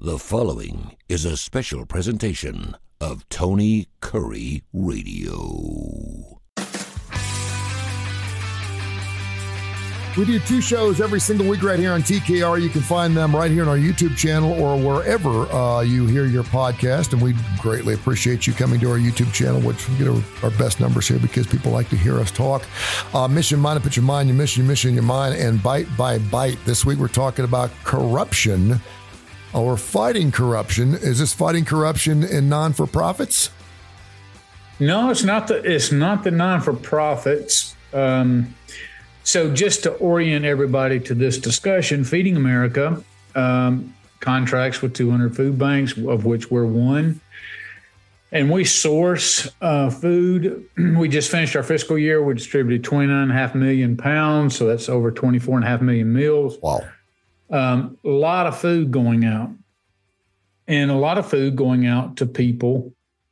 The following is a special presentation of Tony Curry Radio. We do 2 shows every single week right here on TKR. You can find them right here on our YouTube channel or wherever you hear your podcast. And we greatly appreciate you coming to our YouTube channel, which we get our best numbers here because people like to hear us talk. Mission, mind, put your mind, your mission, your mind, and bite by bite. This week we're talking about corruption. We're fighting corruption. Is this fighting corruption in non-for-profits? No, it's not the non-for-profits. So just to orient everybody to this discussion, Feeding America contracts with 200 food banks, of which we're one. And we source food. We just finished our fiscal year. We distributed 29.5 million pounds. So that's over 24.5 million meals. Wow. A lot of food going out. And a lot of food going out to people.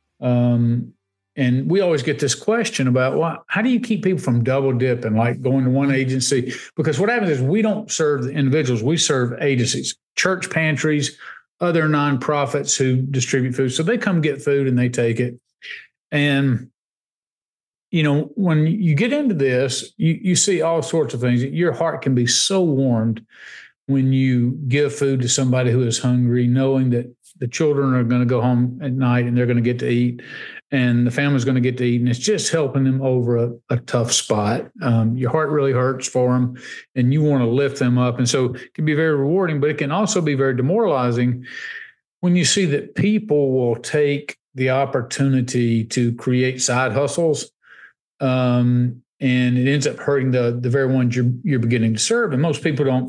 And we always get this question about, well, how do you keep people from double dipping, like going to one agency? Because what happens is we don't serve the individuals. We serve agencies, church pantries, other nonprofits who distribute food. So they come get food and they take it. And, you know, when you get into this, you see all sorts of things. Your heart can be so warmed when you give food to somebody who is hungry, knowing that the children are going to go home at night and they're going to get to eat, and the family's going to get to eat, and it's just helping them over a tough spot. Your heart really hurts for them, and you want to lift them up. And so it can be very rewarding, but it can also be very demoralizing when you see that people will take the opportunity to create side hustles, and it ends up hurting the very ones you're beginning to serve. And most people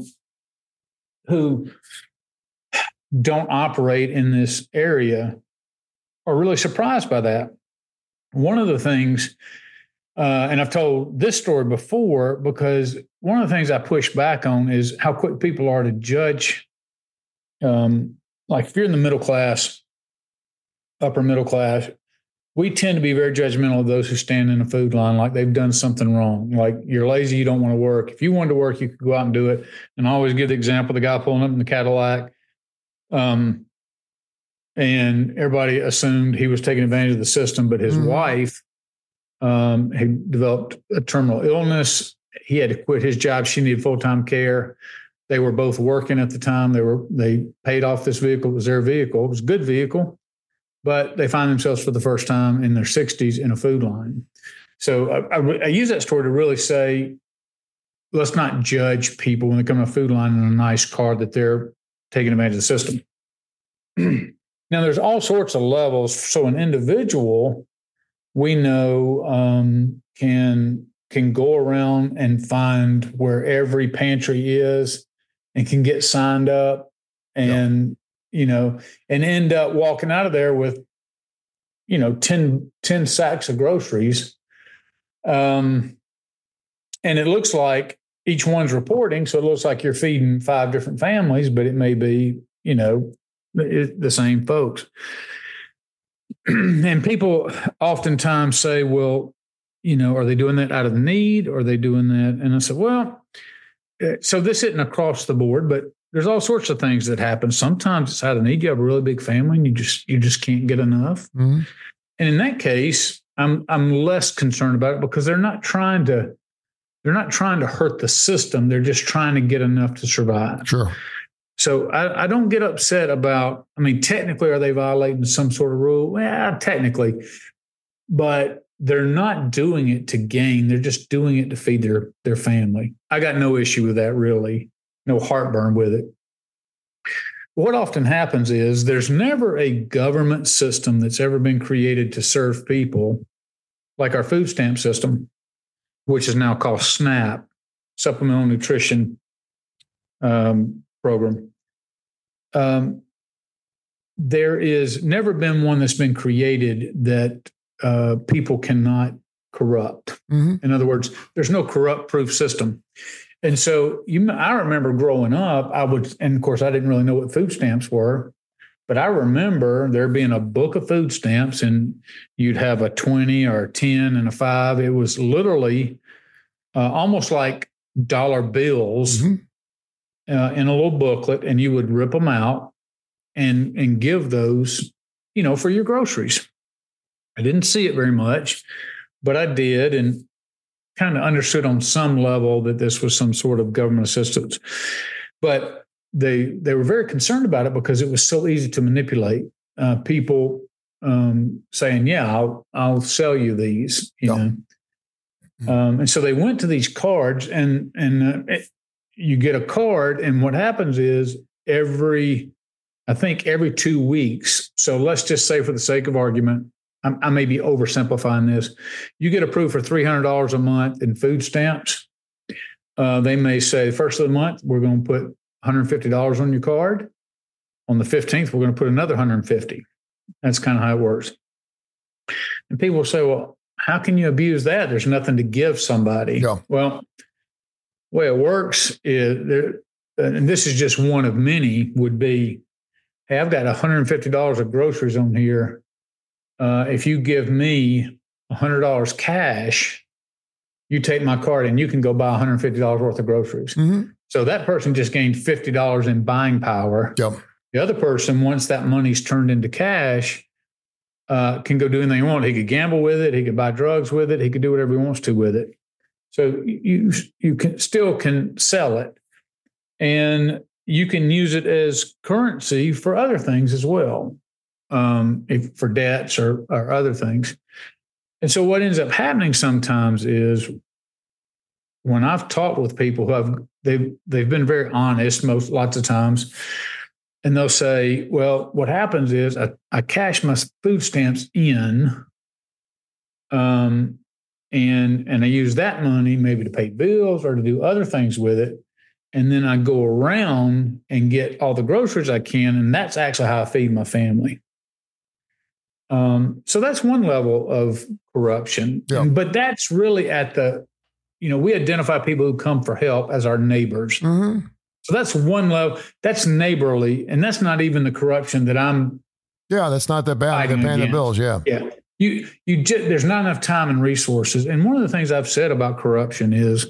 who don't operate in this area are really surprised by that. One of the things, and I've told this story before, because one of the things I push back on is how quick people are to judge. Like if you're in the middle class, upper middle class, we tend to be very judgmental of those who stand in a food line like they've done something wrong. Like you're lazy, you don't want to work. If you wanted to work, you could go out and do it. And I always give the example of the guy pulling up in the Cadillac. And everybody assumed he was taking advantage of the system, but his wife had developed a terminal illness. He had to quit his job. She needed full-time care. They were both working at the time. They paid off this vehicle. It was their vehicle. It was a good vehicle, but they find themselves for the first time in their 60s in a food line. So I use that story to really say, let's not judge people when they come to a food line in a nice car that they're taking advantage of the system. Now, there's all sorts of levels. So an individual, we know, can go around and find where every pantry is and can get signed up and, you know, and end up walking out of there with, 10 sacks of groceries. And it looks like each one's reporting. So it looks like you're feeding 5 different families, but it may be, the same folks. And people oftentimes say, well, are they doing that out of need? Or are they doing that? And I said, well, so this isn't across the board, but there's all sorts of things that happen. Sometimes it's out of need. You have a really big family and you just can't get enough. Mm-hmm. And in that case, I'm less concerned about it because they're not trying to hurt the system. They're just trying to get enough to survive. Sure. So I don't get upset about, technically, are they violating some sort of rule? Well, technically, but they're not doing it to gain. They're just doing it to feed their family. I got no issue with that, really. No heartburn with it. What often happens is there's never a government system that's ever been created to serve people like our food stamp system, which is now called SNAP, Supplemental Nutrition Program. There is never been one that's been created that people cannot corrupt. Mm-hmm. In other words, there's no corrupt-proof system. And so I remember growing up, and of course, I didn't really know what food stamps were, but I remember there being a book of food stamps, and you'd have a 20 or a 10 and a 5. It was literally almost like dollar bills in a little booklet, and you would rip them out and give those, for your groceries. I didn't see it very much, but I did, and kind of understood on some level that this was some sort of government assistance. But they were very concerned about it because it was so easy to manipulate. People saying, "Yeah, I'll sell you these," know. And so they went to these cards, and you get a card, and what happens is every 2 weeks. So let's just say, for the sake of argument, I may be oversimplifying this. You get approved for $300 a month in food stamps. They may say, first of the month, we're going to put $150 on your card. On the 15th, we're going to put another $150. That's kind of how it works. And people will say, well, how can you abuse that? There's nothing to give somebody. Yeah. Well, the way it works is, and this is just one of many, would be, hey, I've got $150 of groceries on here. If you give me $100 cash, you take my card and you can go buy $150 worth of groceries. Mm-hmm. So that person just gained $50 in buying power. Yep. The other person, once that money's turned into cash, can go do anything he wants. He could gamble with it. He could buy drugs with it. He could do whatever he wants to with it. So you can still sell it, and you can use it as currency for other things as well, for debts or other things. And so what ends up happening sometimes is, when I've talked with people who they've been very honest lots of times, and they'll say, well, what happens is I cash my food stamps in, and I use that money maybe to pay bills or to do other things with it. And then I go around and get all the groceries I can, and that's actually how I feed my family. So that's one level of corruption. Yeah. But that's really at we identify people who come for help as our neighbors. Mm-hmm. So that's one level. That's neighborly, and that's not even the corruption that I'm. Yeah, that's not that bad. They're paying the bills. Yeah. Yeah. There's not enough time and resources. And one of the things I've said about corruption is,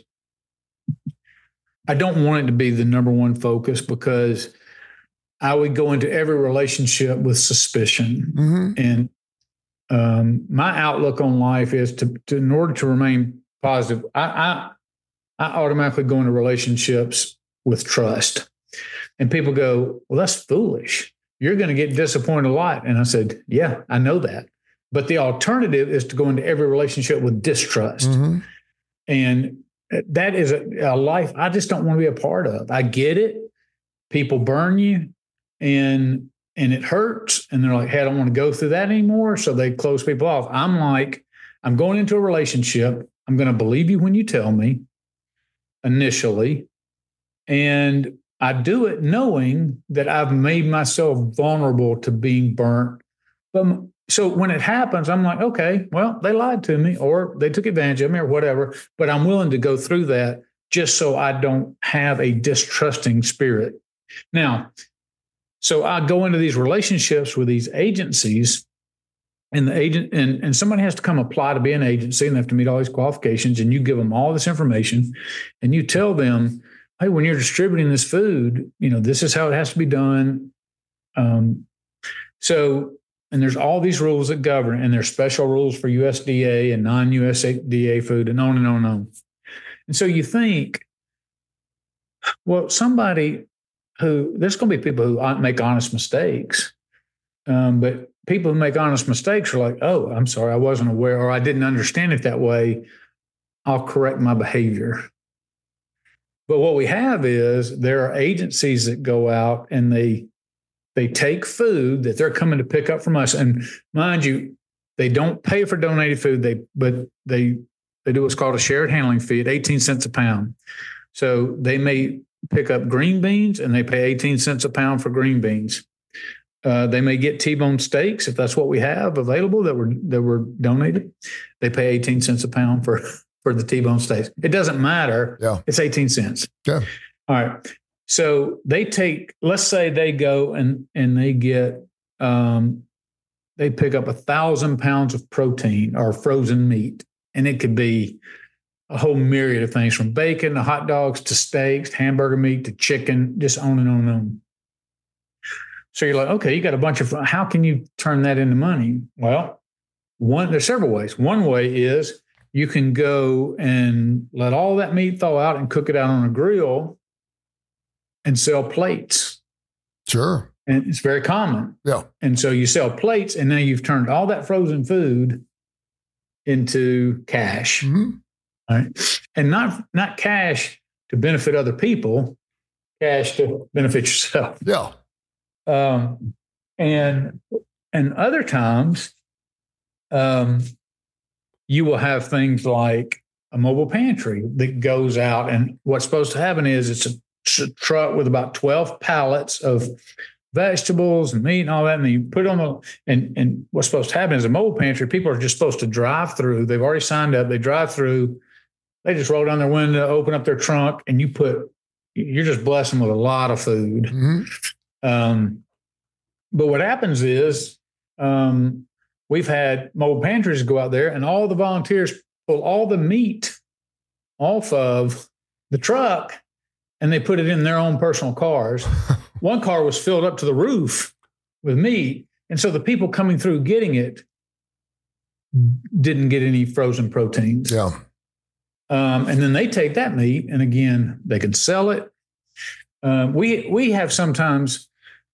I don't want it to be the number one focus, because I would go into every relationship with suspicion. Mm-hmm. And my outlook on life is to in order to remain positive, I automatically go into relationships with trust. And people go, well, that's foolish. You're going to get disappointed a lot. And I said, yeah, I know that. But the alternative is to go into every relationship with distrust. Mm-hmm. And that is a life I just don't want to be a part of. I get it. People burn you, and it hurts. And they're like, hey, I don't want to go through that anymore. So they close people off. I'm like, I'm going into a relationship. I'm going to believe you when you tell me initially. And I do it knowing that I've made myself vulnerable to being burnt. But so when it happens, I'm like, okay, well, they lied to me, or they took advantage of me, or whatever. But I'm willing to go through that just so I don't have a distrusting spirit. Now, so I go into these relationships with these agencies, and the agent and somebody has to come apply to be an agency, and they have to meet all these qualifications. And you give them all this information, and you tell them, hey, when you're distributing this food, this is how it has to be done. And there's all these rules that govern, and there's special rules for USDA and non-USDA food, and on and on and on. And so you think, well, there's going to be people who make honest mistakes. But people who make honest mistakes are like, oh, I'm sorry, I wasn't aware, or I didn't understand it that way. I'll correct my behavior. But what we have is there are agencies that go out and they take food that they're coming to pick up from us. And mind you, they don't pay for donated food. But they do what's called a shared handling fee at 18 cents a pound. So they may pick up green beans, and they pay 18 cents a pound for green beans. They may get T-bone steaks, if that's what we have available that were donated. They pay 18 cents a pound for the T-bone steaks. It doesn't matter. Yeah. It's 18 cents. Yeah. All right. So let's say they go and they get, they pick up 1,000 pounds of protein or frozen meat. And it could be a whole myriad of things, from bacon to hot dogs to steaks, hamburger meat to chicken, just on and on and on. So you're like, okay, you got a bunch of, how can you turn that into money? Well, there's several ways. One way is you can go and let all that meat thaw out and cook it out on a grill and sell plates. Sure. And it's very common. Yeah. And so you sell plates, and now you've turned all that frozen food into cash. Mm-hmm. All right. And not cash to benefit other people, cash to benefit yourself. Yeah. And other times, you will have things like a mobile pantry that goes out, and what's supposed to happen is it's a truck with about 12 pallets of vegetables and meat and all that, and then you put it on the, and what's supposed to happen is a mobile pantry, people are just supposed to drive through. They've already signed up. They drive through. They just roll down their window, open up their trunk, and you're just blessed them with a lot of food. Mm-hmm. But what happens is we've had mobile pantries go out there, and all the volunteers pull all the meat off of the truck, and they put it in their own personal cars. One car was filled up to the roof with meat, and so the people coming through getting it didn't get any frozen proteins. Yeah. And then they take that meat, and again, they can sell it. We have sometimes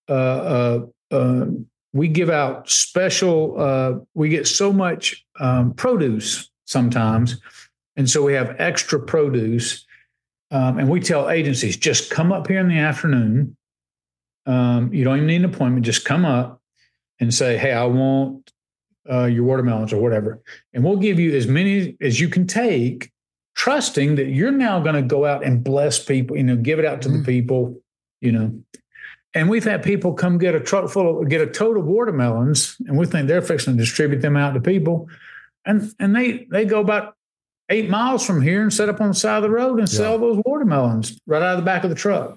we give out special. We get so much produce sometimes, and so we have extra produce. And we tell agencies, just come up here in the afternoon. You don't even need an appointment. Just come up and say, hey, I want your watermelons or whatever. And we'll give you as many as you can take, trusting that you're now going to go out and bless people, give it out to the people, And we've had people come get a tote of watermelons, and we think they're fixing to distribute them out to people. And they go about 8 miles from here and set up on the side of the road and sell those watermelons right out of the back of the truck.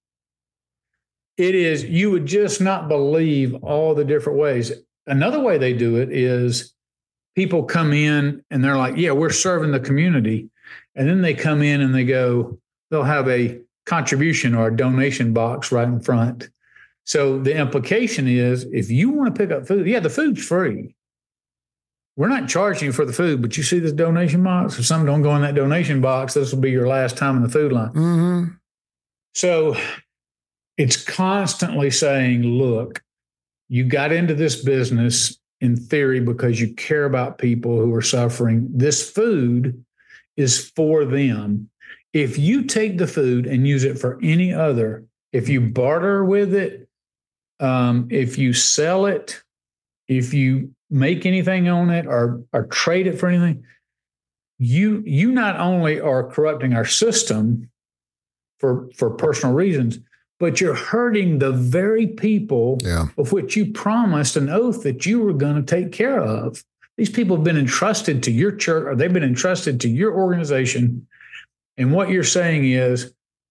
You would just not believe all the different ways. Another way they do it is people come in and they're like, yeah, we're serving the community. And then they come in and they'll have a contribution or a donation box right in front. So the implication is, if you want to pick up food, the food's free. We're not charging you for the food, but you see this donation box? If some don't go in that donation box, this will be your last time in the food line. Mm-hmm. So it's constantly saying, look, you got into this business in theory because you care about people who are suffering. This food is for them. If you take the food and use it for any other, if you barter with it, if you sell it, if you make anything on it or trade it for anything, you not only are corrupting our system for personal reasons, but you're hurting the very people of which you promised an oath that you were going to take care of. These people have been entrusted to your church, or they've been entrusted to your organization. And what you're saying is,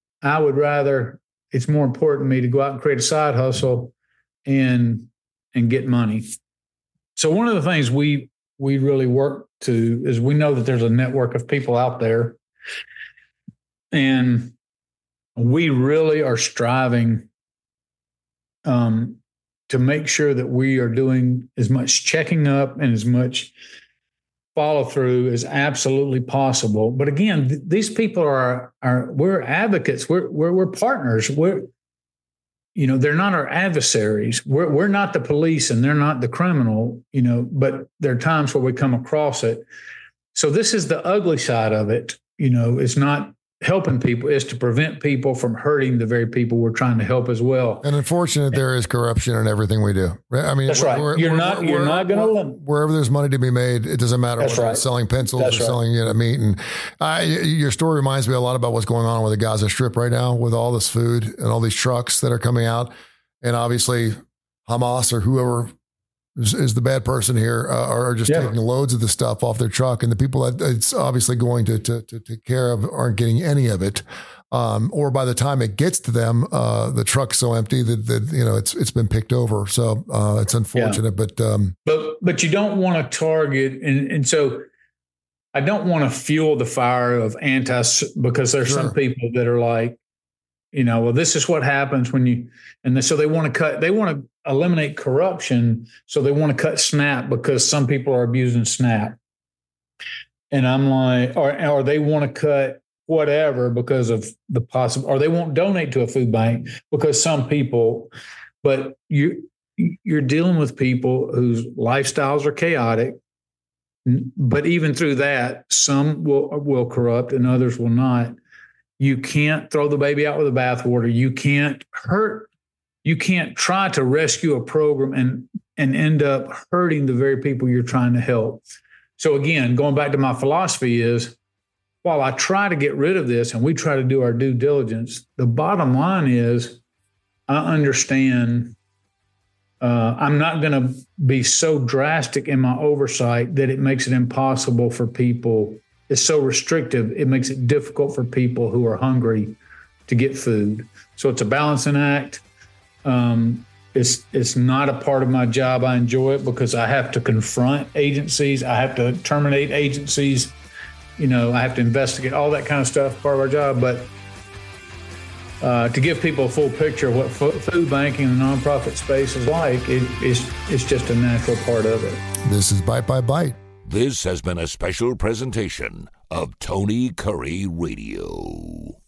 it's more important to me to go out and create a side hustle and get money. So one of the things we really work to is, we know that there's a network of people out there, and we really are striving to make sure that we are doing as much checking up and as much follow through as absolutely possible. But again, these people we're advocates. We're partners. They're not our adversaries. We're not the police, and they're not the criminal, but there are times where we come across it. So this is the ugly side of it. It's not helping people, is to prevent people from hurting the very people we're trying to help as well. And unfortunately, there is corruption in everything we do. I mean, that's right. You're not going to wherever there's money to be made. It doesn't matter whether it's selling pencils or selling meat. And your story reminds me a lot about what's going on with the Gaza Strip right now, with all this food and all these trucks that are coming out, and obviously Hamas or whoever is the bad person here are just taking loads of the stuff off their truck, and the people that it's obviously going to take care of aren't getting any of it. Or by the time it gets to them, the truck's so empty that it's been picked over. So it's unfortunate, but you don't want to target, and so I don't want to fuel the fire of because there's some people that are like, well, this is what happens when you, so they want to eliminate corruption. So they want to cut SNAP because some people are abusing SNAP. And I'm like, or they want to cut whatever because of the possible, or they won't donate to a food bank because some people, but you're dealing with people whose lifestyles are chaotic. But even through that, some will corrupt and others will not. You can't throw the baby out with the bathwater. You can't try to rescue a program and end up hurting the very people you're trying to help. So again, going back to my philosophy is, while I try to get rid of this and we try to do our due diligence, the bottom line is I understand I'm not going to be so drastic in my oversight that it makes it impossible for people. It's so restrictive, it makes it difficult for people who are hungry to get food. So it's a balancing act. It's not a part of my job. I enjoy it because I have to confront agencies. I have to terminate agencies. I have to investigate all that kind of stuff, part of our job. But to give people a full picture of what food banking and the nonprofit space is like, it's just a natural part of it. This is Bite by Bite. This has been a special presentation of Tony Curry Radio.